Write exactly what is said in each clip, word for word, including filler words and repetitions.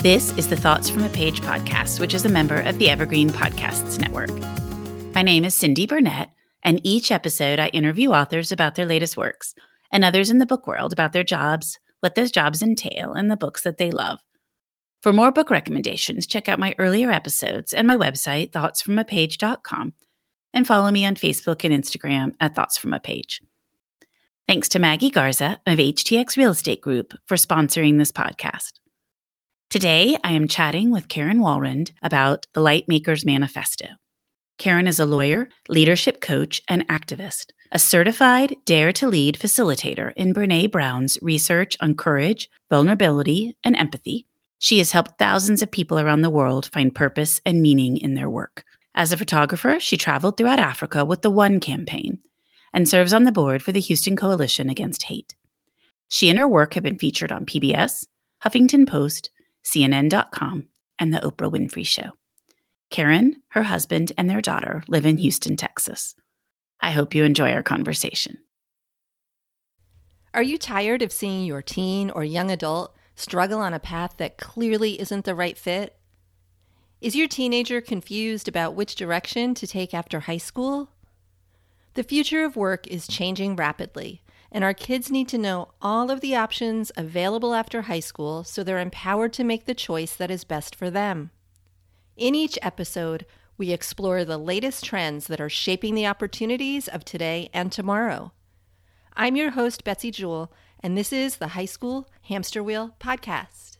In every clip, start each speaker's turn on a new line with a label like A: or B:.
A: This is the Thoughts from a Page podcast, which is a member of the Evergreen Podcasts Network. My name is Cindy Burnett, and each episode I interview authors about their latest works and others in the book world about their jobs, what those jobs entail, and the books that they love. For more book recommendations, check out my earlier episodes and my website, thoughts from a page dot com, and follow me on Facebook and Instagram at Thoughts from a Page. Thanks to Maggie Garza of H T X Real Estate Group for sponsoring this podcast. Today, I am chatting with Karen Walrond about the Lightmakers Manifesto. Karen is a lawyer, leadership coach, and activist, a certified Dare to Lead facilitator in Brené Brown's research on courage, vulnerability, and empathy. She has helped thousands of people around the world find purpose and meaning in their work. As a photographer, she traveled throughout Africa with the One campaign and serves on the board for the Houston Coalition Against Hate. She and her work have been featured on P B S, Huffington Post, C N N dot com, and The Oprah Winfrey Show. Karen, her husband, and their daughter live in Houston, Texas. I hope you enjoy our conversation.
B: Are you tired of seeing your teen or young adult struggle on a path that clearly isn't the right fit? Is your teenager confused about which direction to take after high school? The future of work is changing rapidly, and our kids need to know all of the options available after high school so they're empowered to make the choice that is best for them. In each episode, we explore the latest trends that are shaping the opportunities of today and tomorrow. I'm your host, Betsy Jewell, and this is the High School Hamster Wheel Podcast.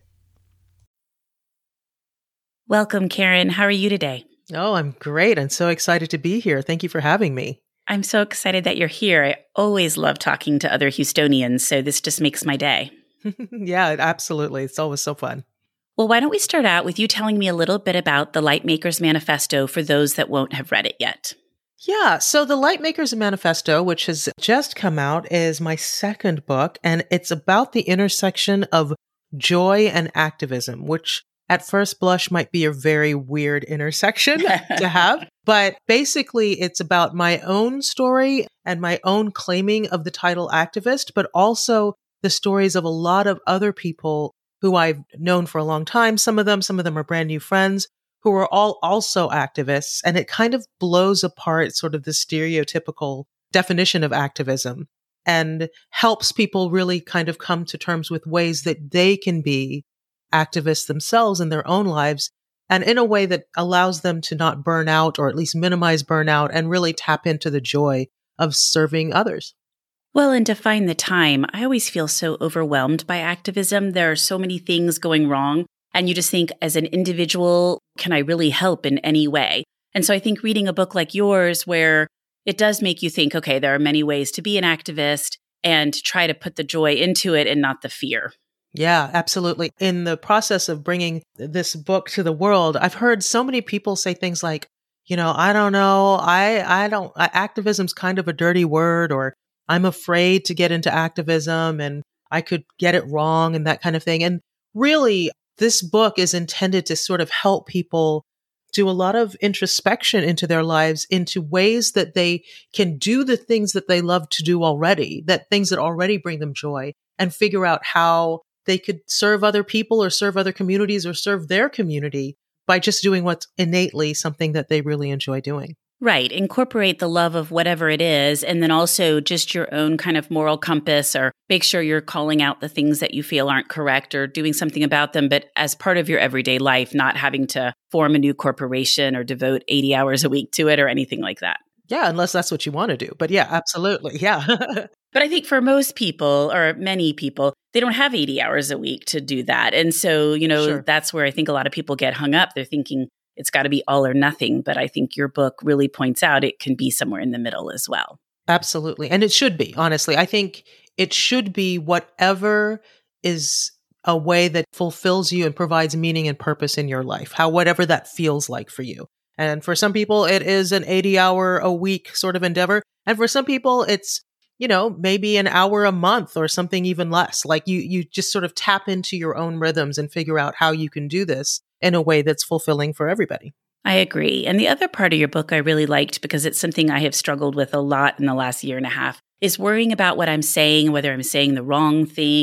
A: Welcome, Karen. How are you today?
C: Oh, I'm great. I'm so excited to be here. Thank you for having me.
A: I'm so excited that you're here. I always love talking to other Houstonians, so this just makes my day.
C: Yeah, absolutely. It's always so fun.
A: Well, why don't we start out with you telling me a little bit about the Lightmakers Manifesto for those that won't have read it yet?
C: Yeah, so the Lightmakers Manifesto, which has just come out, is my second book, and it's about the intersection of joy and activism, which at first blush might be a very weird intersection to have. But basically, it's about my own story and my own claiming of the title activist, but also the stories of a lot of other people who I've known for a long time. Some of them, some of them are brand new friends who are all also activists. And it kind of blows apart sort of the stereotypical definition of activism and helps people really kind of come to terms with ways that they can be activists themselves in their own lives, and in a way that allows them to not burn out, or at least minimize burnout, and really tap into the joy of serving others.
A: Well, and to find the time, I always feel so overwhelmed by activism. There are so many things going wrong, and you just think, as an individual, can I really help in any way? And so I think reading a book like yours, where it does make you think, okay, there are many ways to be an activist, and try to put the joy into it and not the fear.
C: Yeah, absolutely. In the process of bringing this book to the world, I've heard so many people say things like, you know, I don't know, I, I don't, activism's kind of a dirty word, or I'm afraid to get into activism and I could get it wrong and that kind of thing. And really, this book is intended to sort of help people do a lot of introspection into their lives, into ways that they can do the things that they love to do already, that things that already bring them joy, and figure out how they could serve other people or serve other communities or serve their community by just doing what's innately something that they really enjoy doing.
A: Right. Incorporate the love of whatever it is, and then also just your own kind of moral compass, or make sure you're calling out the things that you feel aren't correct or doing something about them, but as part of your everyday life, not having to form a new corporation or devote eighty hours a week to it or anything like that.
C: Yeah, unless that's what you want to do. But yeah, absolutely. Yeah.
A: But I think for most people, or many people, they don't have eighty hours a week to do that. And so, you know,
C: Sure.
A: That's where I think a lot of people get hung up. They're thinking it's got to be all or nothing. But I think your book really points out it can be somewhere in the middle as well.
C: Absolutely. And it should be, honestly. I think it should be whatever is a way that fulfills you and provides meaning and purpose in your life, how whatever that feels like for you. And for some people, it is an eighty hour a week sort of endeavor. And for some people, it's, you know, maybe an hour a month or something even less. Like you, you just sort of tap into your own rhythms and figure out how you can do this in a way that's fulfilling for everybody.
A: I agree. And the other part of your book I really liked, because it's something I have struggled with a lot in the last year and a half, is worrying about what I'm saying, whether I'm saying the wrong thing, and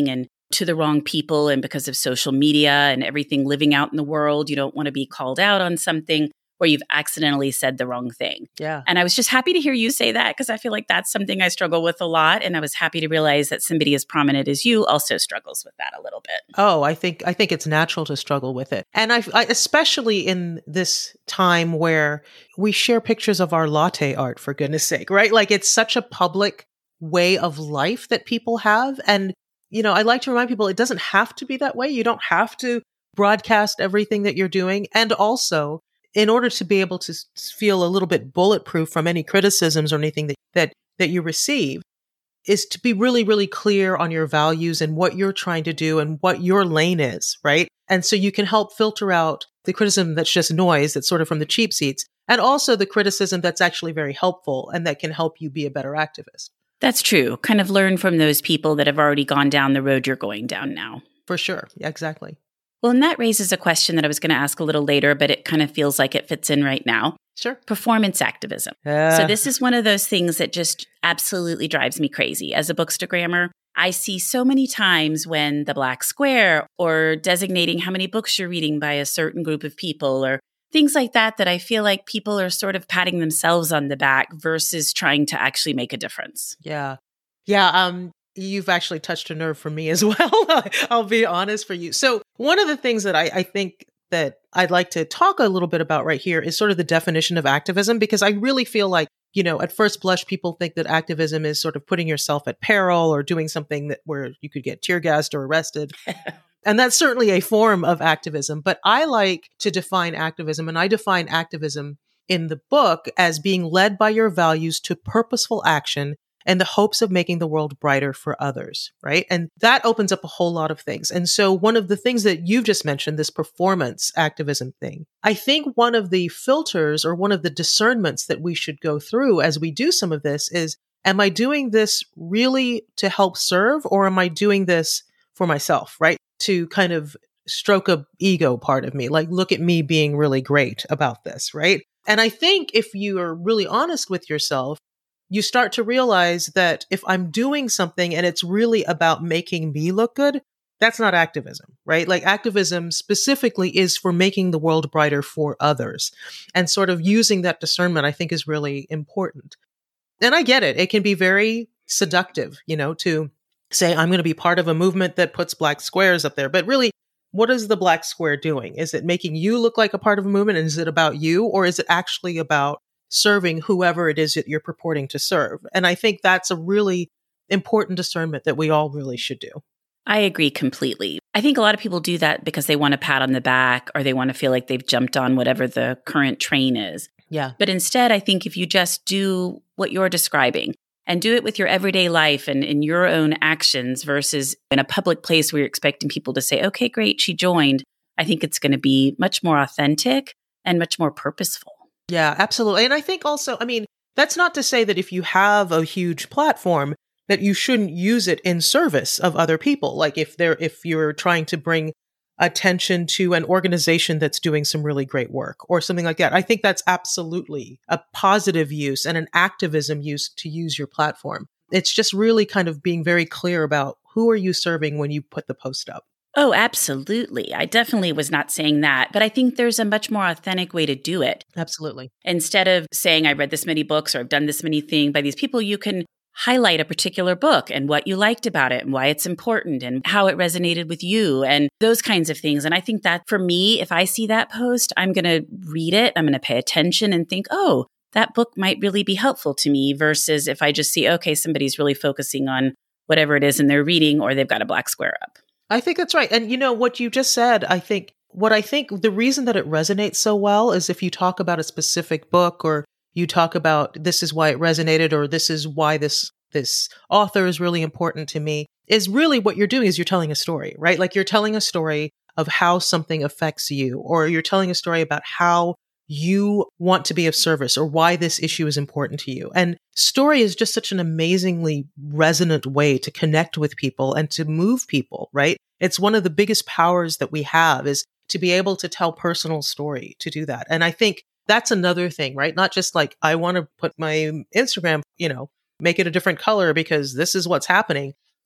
A: to the wrong people, and because of social media and everything living out in the world, you don't want to be called out on something where you've accidentally said the wrong thing.
C: Yeah.
A: And I was just happy to hear you say that, because I feel like that's something I struggle with a lot. And I was happy to realize that somebody as prominent as you also struggles with that a little bit.
C: Oh, I think I think it's natural to struggle with it. And I, I especially in this time where we share pictures of our latte art, for goodness sake, right? Like, it's such a public way of life that people have. And you know, I like to remind people it doesn't have to be that way. You don't have to broadcast everything that you're doing. And also, in order to be able to feel a little bit bulletproof from any criticisms or anything that, that, that you receive, is to be really, really clear on your values and what you're trying to do and what your lane is, right? And so you can help filter out the criticism that's just noise, that's sort of from the cheap seats, and also the criticism that's actually very helpful and that can help you be a better activist.
A: That's true. Kind of learn from those people that have already gone down the road you're going down now.
C: For sure. Yeah, exactly.
A: Well, and that raises a question that I was going to ask a little later, but it kind of feels like it fits in right now.
C: Sure.
A: Performance activism.
C: Uh,
A: so this is one of those things that just absolutely drives me crazy. As a bookstagrammer, I see so many times when the black square or designating how many books you're reading by a certain group of people or things like that, that I feel like people are sort of patting themselves on the back versus trying to actually make a difference.
C: Yeah. Yeah. Um, you've actually touched a nerve for me as well. I'll be honest for you. So one of the things that I, I think that I'd like to talk a little bit about right here is sort of the definition of activism, because I really feel like, you know, at first blush, people think that activism is sort of putting yourself at peril or doing something that where you could get tear gassed or arrested. And that's certainly a form of activism. But I like to define activism, and I define activism in the book as being led by your values to purposeful action in the hopes of making the world brighter for others, right? And that opens up a whole lot of things. And so one of the things that you've just mentioned, this performance activism thing, I think one of the filters or one of the discernments that we should go through as we do some of this is, am I doing this really to help serve, or am I doing this for myself, right? To kind of stroke a ego part of me, like, look at me being really great about this, right? And I think if you are really honest with yourself, you start to realize that if I'm doing something and it's really about making me look good, that's not activism, right? Like, activism specifically is for making the world brighter for others. And sort of using that discernment, I think, is really important. And I get it. It can be very seductive, you know, to say, I'm going to be part of a movement that puts black squares up there. But really, what is the black square doing? Is it making you look like a part of a movement? And is it about you? Or is it actually about serving whoever it is that you're purporting to serve? And I think that's a really important discernment that we all really should do.
A: I agree completely. I think a lot of people do that because they want a pat on the back, or they want to feel like they've jumped on whatever the current train is.
C: Yeah.
A: But instead, I think if you just do what you're describing and do it with your everyday life and in your own actions versus in a public place where you're expecting people to say, okay, great, she joined, I think it's going to be much more authentic and much more purposeful.
C: Yeah, absolutely. And I think also, I mean, that's not to say that if you have a huge platform that you shouldn't use it in service of other people. Like if they're, if you're trying to bring attention to an organization that's doing some really great work or something like that. I think that's absolutely a positive use and an activism use to use your platform. It's just really kind of being very clear about who are you serving when you put the post up.
A: Oh, absolutely. I definitely was not saying that, but I think there's a much more authentic way to do it.
C: Absolutely.
A: Instead of saying I read this many books or I've done this many things by these people, you can highlight a particular book and what you liked about it and why it's important and how it resonated with you and those kinds of things. And I think that for me, if I see that post, I'm going to read it, I'm going to pay attention and think, oh, that book might really be helpful to me versus if I just see, okay, somebody's really focusing on whatever it is in their reading or they've got a black square up.
C: I think that's right. And you know, what you just said, I think what I think the reason that it resonates so well is if you talk about a specific book or you talk about this is why it resonated or this is why this this author is really important to me, is really what you're doing is you're telling a story, right? Like you're telling a story of how something affects you, or you're telling a story about how you want to be of service or why this issue is important to you. And story is just such an amazingly resonant way to connect with people and to move people, right? It's one of the biggest powers that we have is to be able to tell personal story, to do that. And I think that's another thing, right? Not just like, I want to put my Instagram, you know, make it a different color because this is what's happening.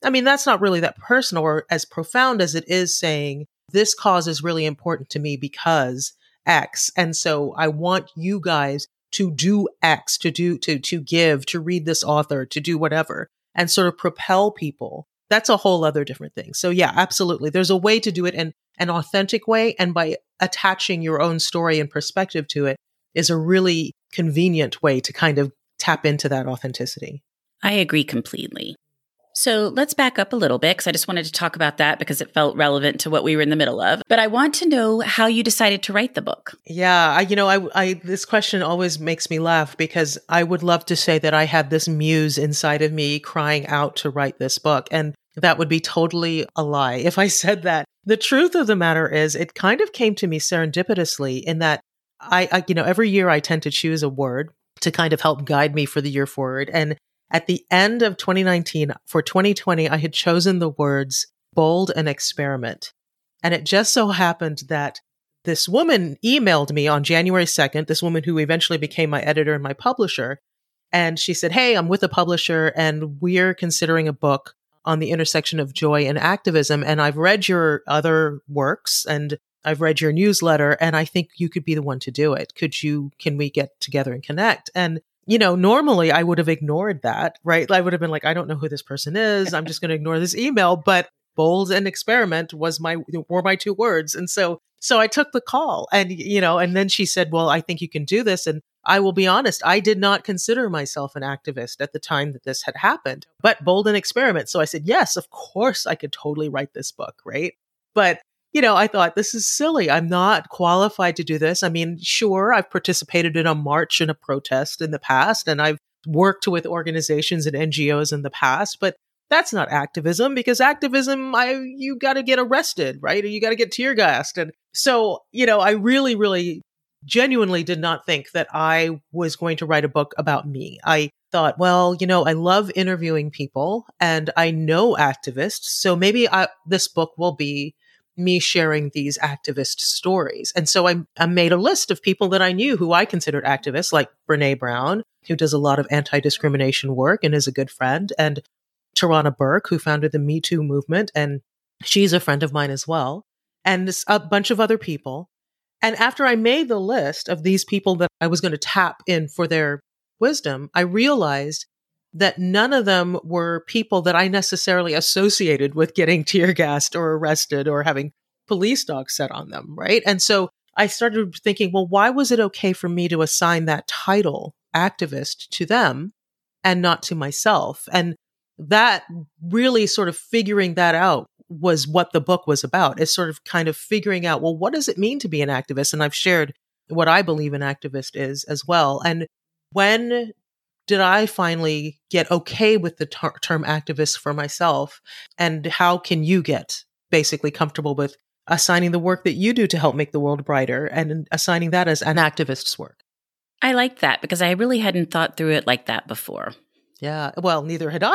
C: I mean, that's not really that personal or as profound as it is saying, this cause is really important to me because X. And so I want you guys to do X, to do, to, to give, to read this author, to do whatever, and sort of propel people. That's a whole other different thing. So yeah, absolutely. There's a way to do it in an authentic way. And by attaching your own story and perspective to it is a really convenient way to kind of tap into that authenticity.
A: I agree completely. So let's back up a little bit because I just wanted to talk about that because it felt relevant to what we were in the middle of. But I want to know how you decided to write the book.
C: Yeah, I, you know, I, I, this question always makes me laugh because I would love to say that I had this muse inside of me crying out to write this book. And that would be totally a lie if I said that. The truth of the matter is it kind of came to me serendipitously in that I, I you know, every year I tend to choose a word to kind of help guide me for the year forward. And at the end of twenty nineteen, for twenty twenty, I had chosen the words bold and experiment. And it just so happened that this woman emailed me on January second, this woman who eventually became my editor and my publisher. And she said, hey, I'm with a publisher and we're considering a book on the intersection of joy and activism. And I've read your other works and I've read your newsletter and I think you could be the one to do it. Could you, can we get together and connect? And you know, normally I would have ignored that, right? I would have been like, I don't know who this person is. I'm just going to ignore this email. But bold and experiment was my, were my two words. And so, so I took the call and, you know, and then she said, well, I think you can do this. And I will be honest, I did not consider myself an activist at the time that this had happened, but bold and experiment. So I said, yes, of course I could totally write this book, right? But you know, I thought this is silly. I'm not qualified to do this. I mean, sure, I've participated in a march and a protest in the past, and I've worked with organizations and N G Os in the past, but that's not activism because activism, I, you got to get arrested, right? Or you got to get tear gassed. And so, you know, I really, really genuinely did not think that I was going to write a book about me. I thought, well, you know, I love interviewing people and I know activists. So maybe I, this book will be me sharing these activist stories. And so I, I made a list of people that I knew who I considered activists, like Brene Brown, who does a lot of anti-discrimination work and is a good friend, and Tarana Burke, who founded the Me Too movement, and she's a friend of mine as well, and a bunch of other people. And after I made the list of these people that I was going to tap in for their wisdom, I realized that none of them were people that I necessarily associated with getting tear gassed or arrested or having police dogs set on them, right? And so I started thinking, well, why was it okay for me to assign that title, activist, to them and not to myself? And that really sort of figuring that out was what the book was about, is sort of kind of figuring out, well, what does it mean to be an activist? And I've shared what I believe an activist is as well. And when did I finally get okay with the ter- term activist for myself? And how can you get basically comfortable with assigning the work that you do to help make the world brighter and assigning that as an activist's work?
A: I like that because I really hadn't thought through it like that before.
C: Yeah, well, neither had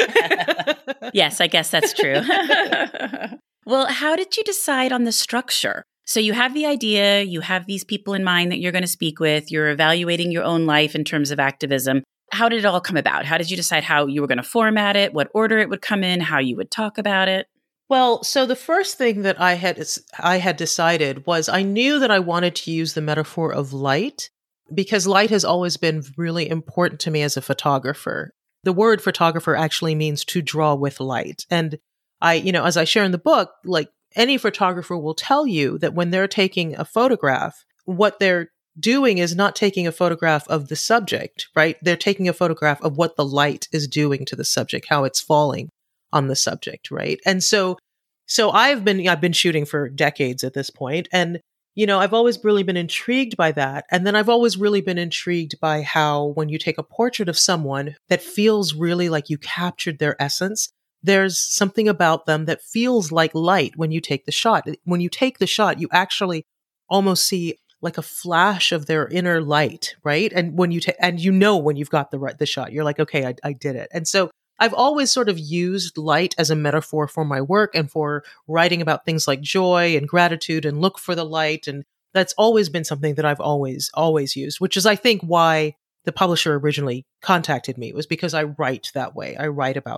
C: I.
A: Yes, I guess that's true. Well, how did you decide on the structure? So you have the idea, you have these people in mind that you're going to speak with, you're evaluating your own life in terms of activism. How did it all come about? How did you decide how you were going to format it, what order it would come in, how you would talk about it?
C: Well, so the first thing that I had I had decided was I knew that I wanted to use the metaphor of light because light has always been really important to me as a photographer. The word photographer actually means to draw with light. And I, you know, as I share in the book, like any photographer will tell you that when they're taking a photograph, what they're doing is not taking a photograph of the subject, right? They're taking a photograph of what the light is doing to the subject, how it's falling on the subject, right? And so, so I've been, I've been shooting for decades at this point, and you know, I've always really been intrigued by that. And then I've always really been intrigued by how when you take a portrait of someone that feels really like you captured their essence, there's something about them that feels like light when you take the shot. When you take the shot, you actually almost see like a flash of their inner light, right? And when you ta- and you know when you've got the right the shot, you're like, okay, I, I did it. And so I've always sort of used light as a metaphor for my work and for writing about things like joy and gratitude and look for the light. And that's always been something that I've always, always used, which is, I think, why the publisher originally contacted me. It was because I write that way. I write about that.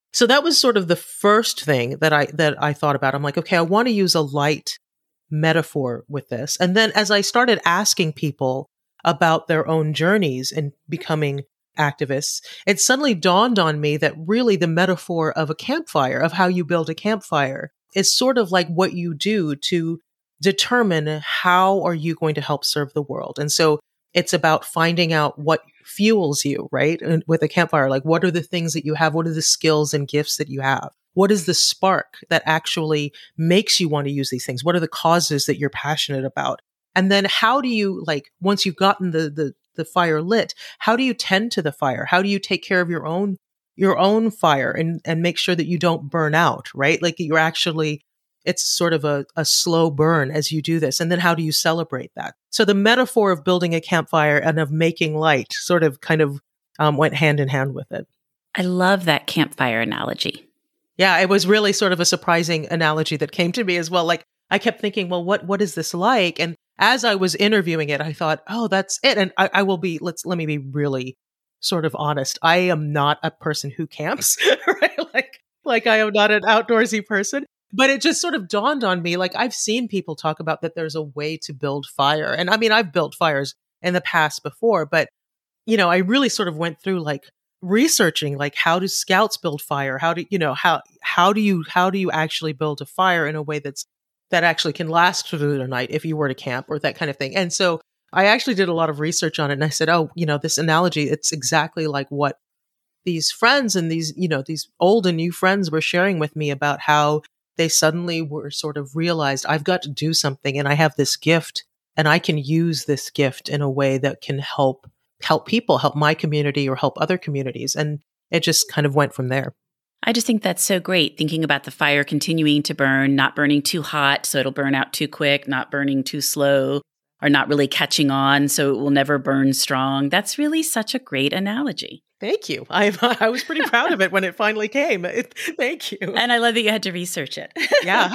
C: So that was sort of the first thing that I that I thought about. I'm like, okay, I want to use a light metaphor with this. And then as I started asking people about their own journeys in becoming activists, it suddenly dawned on me that really the metaphor of a campfire, of how you build a campfire, is sort of like what you do to determine how are you going to help serve the world. And so it's about finding out what fuels you, right? And with a campfire, like what are the things that you have? What are the skills and gifts that you have? What is the spark that actually makes you want to use these things? What are the causes that you're passionate about? And then how do you, like, once you've gotten the, the, the fire lit, how do you tend to the fire? How do you take care of your own, your own fire and, and make sure that you don't burn out, right? Like you're actually, it's sort of a, a slow burn as you do this. And then how do you celebrate that? So the metaphor of building a campfire and of making light sort of kind of um, went hand in hand with it.
A: I love that campfire analogy.
C: Yeah, it was really sort of a surprising analogy that came to me as well. Like I kept thinking, well, what what is this like? And as I was interviewing it, I thought, oh, that's it. And I, I will be, let's let me be really sort of honest. I am not a person who camps, right? Like, like I am not an outdoorsy person. But it just sort of dawned on me, like I've seen people talk about that there's a way to build fire. And I mean, I've built fires in the past before, but, you know, I really sort of went through like researching, like how do scouts build fire? How do, you know, how, how do you, how do you actually build a fire in a way that's, that actually can last through the night if you were to camp or that kind of thing. And so I actually did a lot of research on it and I said, oh, you know, this analogy, it's exactly like what these friends and these, you know, these old and new friends were sharing with me about how they suddenly were sort of realized I've got to do something and I have this gift and I can use this gift in a way that can help, help people, help my community or help other communities. And it just kind of went from there.
A: I just think that's so great, thinking about the fire continuing to burn, not burning too hot so it'll burn out too quick, not burning too slow, or not really catching on so it will never burn strong. That's really such a great analogy.
C: Thank you. I I was pretty proud of it when it finally came. It, thank you.
A: And I love that you had to research it.
C: Yeah,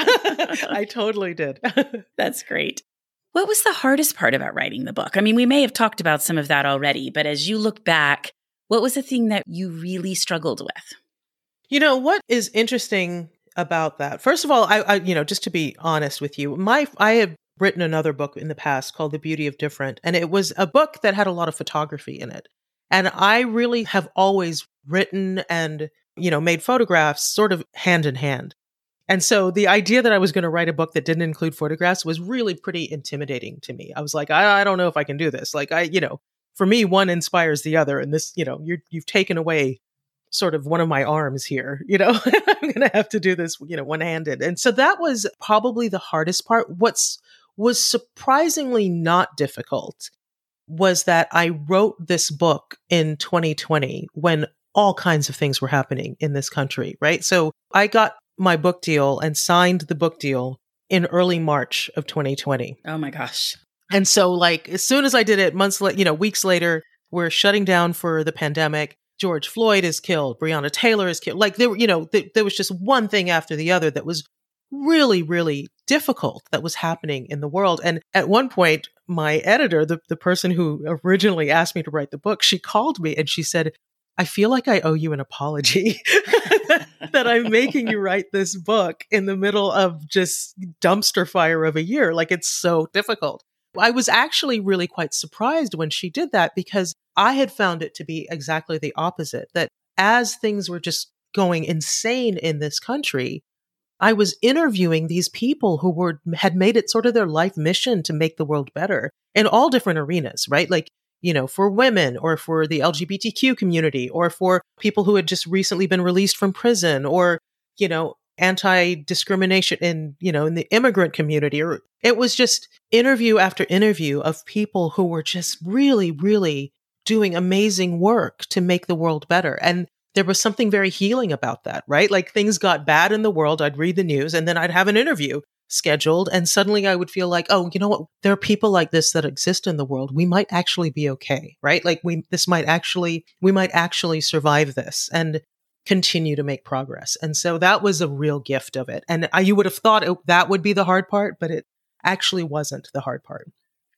C: I totally did.
A: That's great. What was the hardest part about writing the book? I mean, we may have talked about some of that already, but as you look back, what was the thing that you really struggled with?
C: You know, what is interesting about that? First of all, I, I you know, just to be honest with you, my I have written another book in the past called The Beauty of Different, and it was a book that had a lot of photography in it. And I really have always written and, you know, made photographs sort of hand in hand. And so the idea that I was going to write a book that didn't include photographs was really pretty intimidating to me. I was like, I, I don't know if I can do this. Like, I, you know, for me, one inspires the other. And this, you know, you're, you've taken away sort of one of my arms here, you know, I'm going to have to do this, you know, one handed. And so that was probably the hardest part. What's was surprisingly not difficult was that I wrote this book in twenty twenty when all kinds of things were happening in this country, right? So I got my book deal and signed the book deal in early March of twenty twenty.
A: Oh my gosh.
C: And so like, as soon as I did it, months later, you know, weeks later, we're shutting down for the pandemic. George Floyd is killed. Breonna Taylor is killed. Like there were, you know, th- there was just one thing after the other that was really, really difficult that was happening in the world. And at one point, my editor, the, the person who originally asked me to write the book, she called me and she said, I feel like I owe you an apology that I'm making you write this book in the middle of just dumpster fire of a year. Like it's so difficult. I was actually really quite surprised when she did that because I had found it to be exactly the opposite, that as things were just going insane in this country, I was interviewing these people who were had made it sort of their life mission to make the world better in all different arenas, right? Like, you know, for women or for the L G B T Q community or for people who had just recently been released from prison or, you know, anti-discrimination in, you know, in the immigrant community. Or it was just interview after interview of people who were just really, really doing amazing work to make the world better. And there was something very healing about that, right? Like things got bad in the world. I'd read the news and then I'd have an interview scheduled. And suddenly I would feel like, oh, you know what? There are people like this that exist in the world. We might actually be okay, right? Like we, this might actually, we might actually survive this and continue to make progress. And so that was a real gift of it. And I, you would have thought it, that would be the hard part, but it actually wasn't the hard part.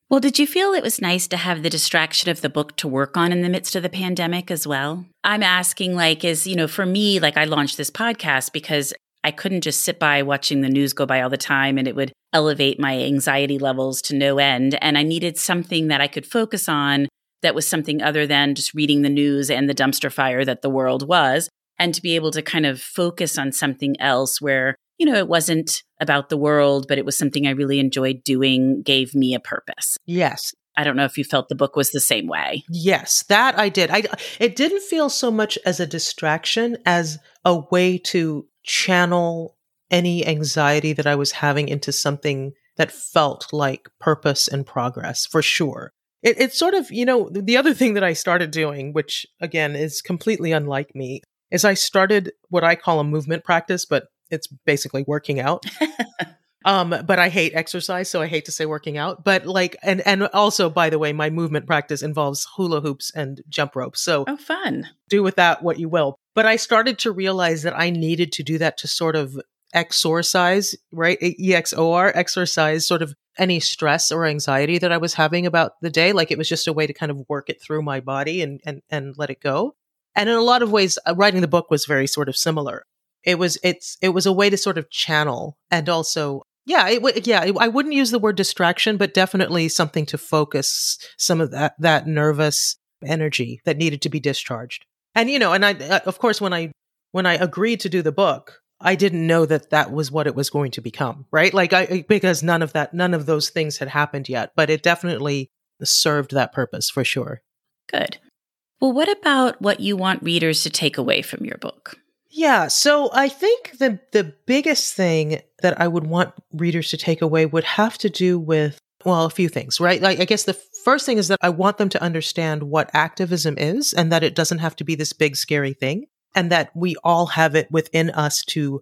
A: Well, did you feel it was nice to have the distraction of the book to work on in the midst of the pandemic as well? I'm asking, like, is, you know, for me, like I launched this podcast because I couldn't just sit by watching the news go by all the time and it would elevate my anxiety levels to no end. And I needed something that I could focus on that was something other than just reading the news and the dumpster fire that the world was, and to be able to kind of focus on something else where, you know, it wasn't about the world, but it was something I really enjoyed doing, gave me a purpose.
C: Yes.
A: I don't know if you felt the book was the same way.
C: Yes, that I did. I, it didn't feel so much as a distraction as a way to channel any anxiety that I was having into something that felt like purpose and progress, for sure. It, it's sort of, you know, the other thing that I started doing, which again is completely unlike me, is I started what I call a movement practice, but it's basically working out. Um, but I hate exercise, so I hate to say working out. But like, and and also, by the way, my movement practice involves hula hoops and jump ropes. So
A: oh, fun.
C: Do with that what you will. But I started to realize that I needed to do that to sort of exorcise, right? E X O R, exercise sort of any stress or anxiety that I was having about the day. Like it was just a way to kind of work it through my body and and and let it go. And in a lot of ways, uh, writing the book was very sort of similar. It was it's it was a way to sort of channel and also. Yeah, it w- yeah, it, I wouldn't use the word distraction, but definitely something to focus some of that that nervous energy that needed to be discharged. And you know, and I uh, of course when I when I agreed to do the book, I didn't know that that was what it was going to become, right? Like I because none of that none of those things had happened yet, but it definitely served that purpose for sure.
A: Good. Well, what about what you want readers to take away from your book?
C: Yeah, so I think the the biggest thing that I would want readers to take away would have to do with, well, a few things, right? Like, I guess the first thing is that I want them to understand what activism is and that it doesn't have to be this big, scary thing, and that we all have it within us to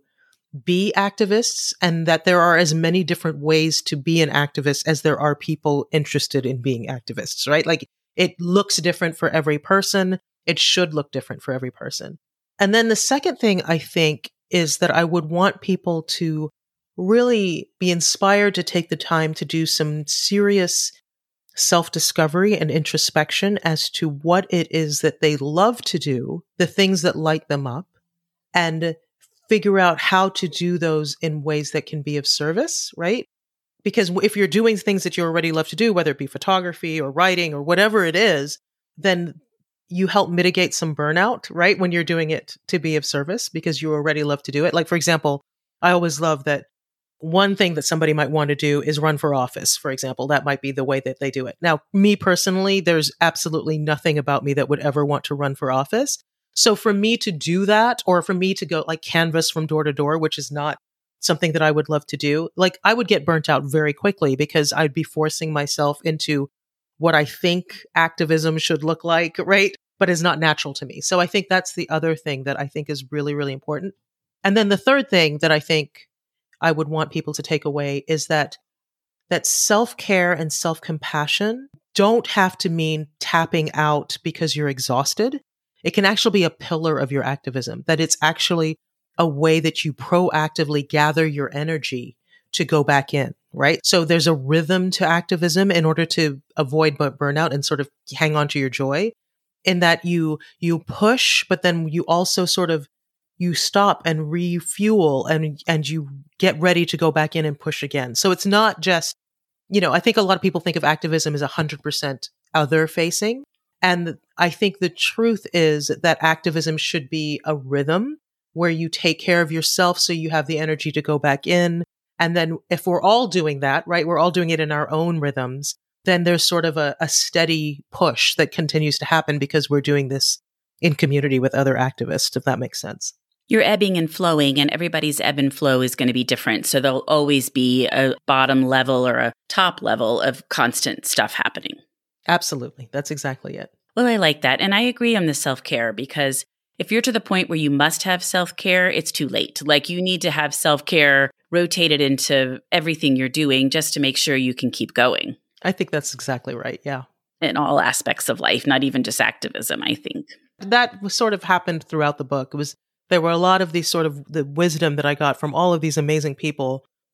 C: be activists, and that there are as many different ways to be an activist as there are people interested in being activists, right? Like, it looks different for every person. It should look different for every person. And then the second thing I think is that I would want people to really be inspired to take the time to do some serious self-discovery and introspection as to what it is that they love to do, the things that light them up, and figure out how to do those in ways that can be of service, right? Because if you're doing things that you already love to do, whether it be photography or writing or whatever it is, then you help mitigate some burnout, right? When you're doing it to be of service because you already love to do it. Like, for example, I always love that one thing that somebody might want to do is run for office, for example. That might be the way that they do it. Now, me personally, there's absolutely nothing about me that would ever want to run for office. So for me to do that, or for me to go like canvas from door to door, which is not something that I would love to do, like I would get burnt out very quickly because I'd be forcing myself into what I think activism should look like, right? But is not natural to me. So I think that's the other thing that I think is really, really important. And then the third thing that I think I would want people to take away is that that self-care and self-compassion don't have to mean tapping out because you're exhausted. It can actually be a pillar of your activism, that it's actually a way that you proactively gather your energy to go back in, right? So there's a rhythm to activism in order to avoid burnout and sort of hang on to your joy, in that you you push, but then you also sort of you stop and refuel and and you get ready to go back in and push again. So it's not just, you know, I think a lot of people think of activism as one hundred percent other facing. And I think the truth is that activism should be a rhythm where you take care of yourself so you have the energy to go back in. And then if we're all doing that, right, we're all doing it in our own rhythms, then there's sort of a, a steady push that continues to happen because we're doing this in community with other activists, if that makes sense.
A: You're ebbing and flowing, and everybody's ebb and flow is going to be different. So there'll always be a bottom level or a top level of constant stuff happening.
C: Absolutely. That's exactly it.
A: Well, I like that. And I agree on the self-care, because if you're to the point where you must have self-care, it's too late. Like, you need to have self-care rotated into everything you're doing just to make sure you can keep going.
C: I think that's exactly right. Yeah.
A: In all aspects of life, not even just activism, I think.
C: That was sort of happened throughout the book. It was, there were a lot of these sort of the wisdom that I got from all of these amazing people that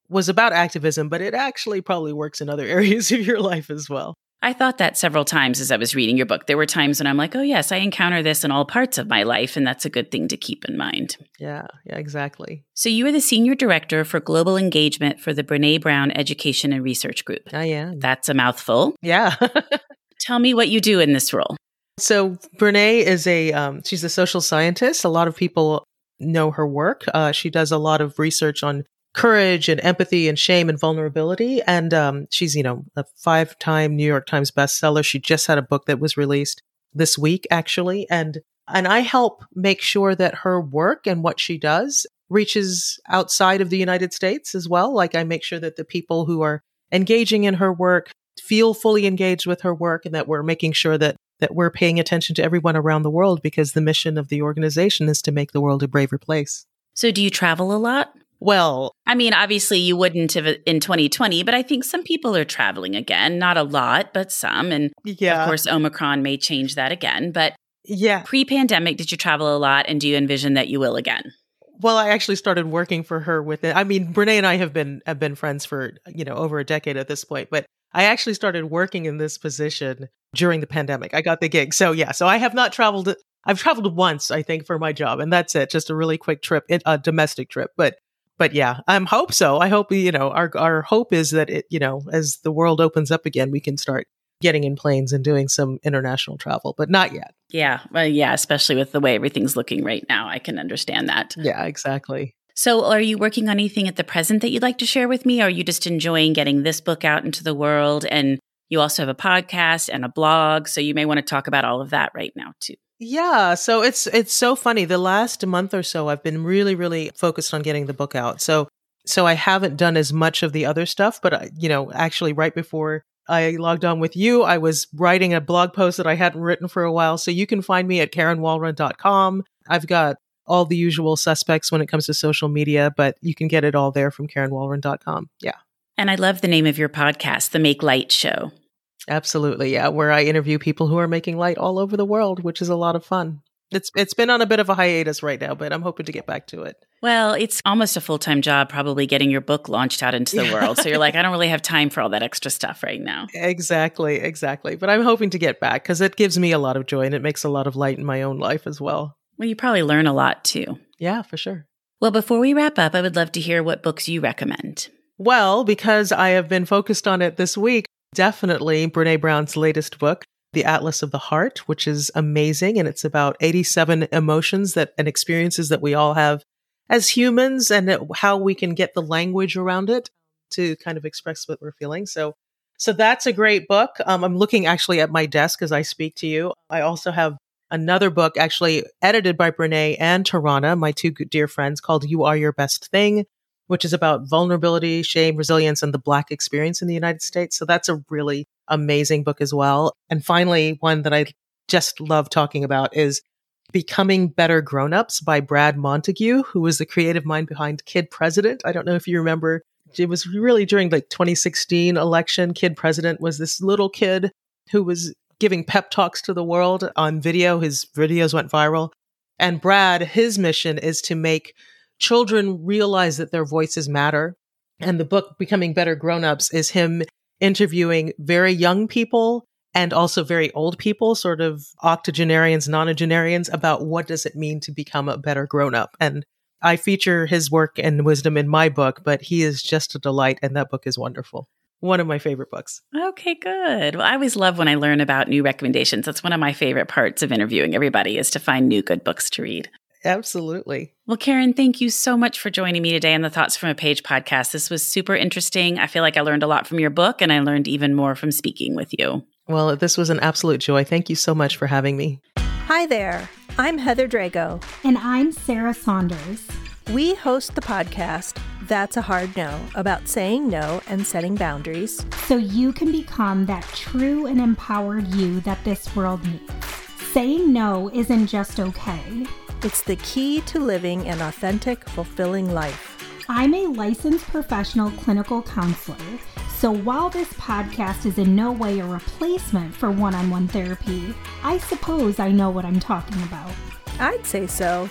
C: was about activism, but it actually probably works in other areas of your life as well.
A: I thought that several times as I was reading your book. There were times when I'm like, oh, yes, I encounter this in all parts of my life, and that's a good thing to keep in mind.
C: Yeah, yeah, exactly.
A: So you are the Senior Director for Global Engagement for the Brene Brown Education and Research Group.
C: I am.
A: That's a mouthful.
C: Yeah.
A: Tell me what you do in this role.
C: So Brene is a, um, she's a social scientist. A lot of people know her work. Uh, she does a lot of research on courage and empathy and shame and vulnerability. And um, she's, you know, a five-time New York Times bestseller. She just had a book that was released this week, actually. And and I help make sure that her work and what she does reaches outside of the United States as well. Like I make sure that the people who are engaging in her work feel fully engaged with her work, and that we're making sure that that we're paying attention to everyone around the world, because the mission of the organization is to make the world a braver place.
A: So do you travel a lot?
C: Well,
A: I mean, obviously you wouldn't have in twenty twenty, but I think some people are traveling again. Not a lot, but some. And
C: yeah.
A: Of course, Omicron may change that again. But
C: yeah,
A: pre-pandemic, did you travel a lot? And do you envision that you will again?
C: Well, I actually started working for her with it. I mean, Brene and I have been have been friends for, you know, over a decade at this point, but I actually started working in this position during the pandemic. I got the gig. So yeah, so I have not traveled. I've traveled once, I think, for my job, and that's it. Just a really quick trip, a domestic trip. But But yeah, I um, hope so. I hope, you know, our our hope is that it, you know, as the world opens up again, we can start getting in planes and doing some international travel, but not yet.
A: Yeah. Well, yeah, especially with the way everything's looking right now. I can understand that.
C: Yeah, exactly.
A: So are you working on anything at the present that you'd like to share with me? Or are you just enjoying getting this book out into the world? And you also have a podcast and a blog. So you may want to talk about all of that right now too.
C: Yeah, so it's it's so funny. The last month or so, I've been really, really focused on getting the book out. So so I haven't done as much of the other stuff, but I, you know, actually, right before I logged on with you, I was writing a blog post that I hadn't written for a while. So you can find me at karen walrun dot com. I've got all the usual suspects when it comes to social media, but you can get it all there from karen walrun dot com. Yeah,
A: and I love the name of your podcast, The Make Light Show.
C: Absolutely. Yeah. Where I interview people who are making light all over the world, which is a lot of fun. It's It's been on a bit of a hiatus right now, but I'm hoping to get back to it.
A: Well, it's almost a full-time job, probably getting your book launched out into the world. So you're like, I don't really have time for all that extra stuff right now.
C: Exactly. Exactly. But I'm hoping to get back because it gives me a lot of joy and it makes a lot of light in my own life as well.
A: Well, you probably learn a lot too.
C: Yeah, for sure.
A: Well, before we wrap up, I would love to hear what books you recommend.
C: Well, because I have been focused on it this week, definitely Brene Brown's latest book, The Atlas of the Heart, which is amazing. And it's about eighty-seven emotions that and experiences that we all have as humans, and it, how we can get the language around it to kind of express what we're feeling. So, so that's a great book. Um, I'm looking actually at my desk as I speak to you. I also have another book actually edited by Brene and Tarana, my two good dear friends, called You Are Your Best Thing, which is about vulnerability, shame, resilience, and the Black experience in the United States. So that's a really amazing book as well. And finally, one that I just love talking about is Becoming Better Grownups by Brad Montague, who was the creative mind behind Kid President. I don't know if you remember, it was really during the twenty sixteen election. Kid President was this little kid who was giving pep talks to the world on video. His videos went viral. And Brad, his mission is to make children realize that their voices matter. And the book, Becoming Better Grownups, is him interviewing very young people and also very old people, sort of octogenarians, nonagenarians, about what does it mean to become a better grown-up. And I feature his work and wisdom in my book, but he is just a delight, and that book is wonderful. One of my favorite books.
A: Okay, good. Well, I always love when I learn about new recommendations. That's one of my favorite parts of interviewing everybody, is to find new good books to read.
C: Absolutely.
A: Well, Karen, thank you so much for joining me today on the Thoughts from a Page podcast. This was super interesting. I feel like I learned a lot from your book, and I learned even more from speaking with you.
C: Well, this was an absolute joy. Thank you so much for having me.
D: Hi there. I'm Heather Drago.
E: And I'm Sarah Saunders.
D: We host the podcast, That's a Hard No, about saying no and setting boundaries.
E: So you can become that true and empowered you that this world needs. Saying no isn't just okay.
D: It's the key to living an authentic, fulfilling life.
E: I'm a licensed professional clinical counselor, so while this podcast is in no way a replacement for one-on-one therapy, I suppose I know what I'm talking about.
D: I'd say so.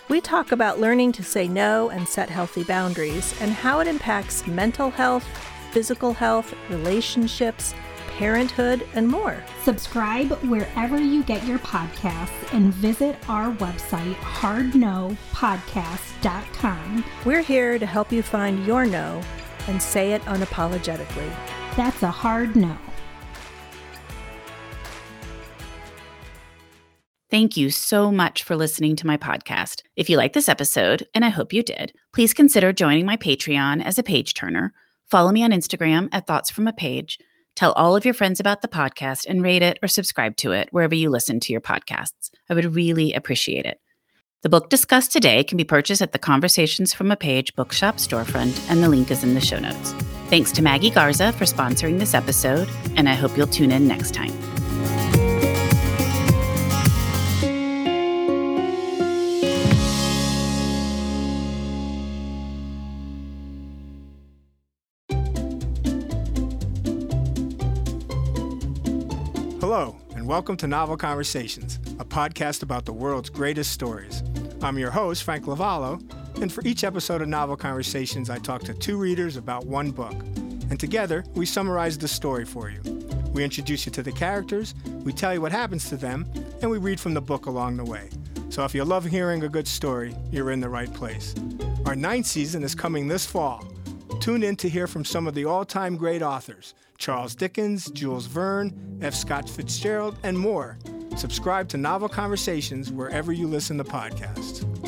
D: We talk about learning to say no and set healthy boundaries and how it impacts mental health, physical health, relationships, parenthood, and more.
E: Subscribe wherever you get your podcasts and visit our website, hard no podcast dot com.
D: We're here to help you find your no and say it unapologetically.
E: That's a hard no.
A: Thank you so much for listening to my podcast. If you like this episode, and I hope you did, please consider joining my Patreon as a page turner. Follow me on Instagram at Thoughts From a Page. Tell all of your friends about the podcast and rate it or subscribe to it wherever you listen to your podcasts. I would really appreciate it. The book discussed today can be purchased at the Conversations From a Page bookshop storefront, and the link is in the show notes. Thanks to Maggie Garza for sponsoring this episode, and I hope you'll tune in next time.
F: Hello, and welcome to Novel Conversations, a podcast about the world's greatest stories. I'm your host, Frank Lavallo, and for each episode of Novel Conversations, I talk to two readers about one book. And together, we summarize the story for you. We introduce you to the characters, we tell you what happens to them, and we read from the book along the way. So if you love hearing a good story, you're in the right place. Our ninth season is coming this fall. Tune in to hear from some of the all-time great authors, Charles Dickens, Jules Verne, F. Scott Fitzgerald, and more. Subscribe to Novel Conversations wherever you listen to podcasts.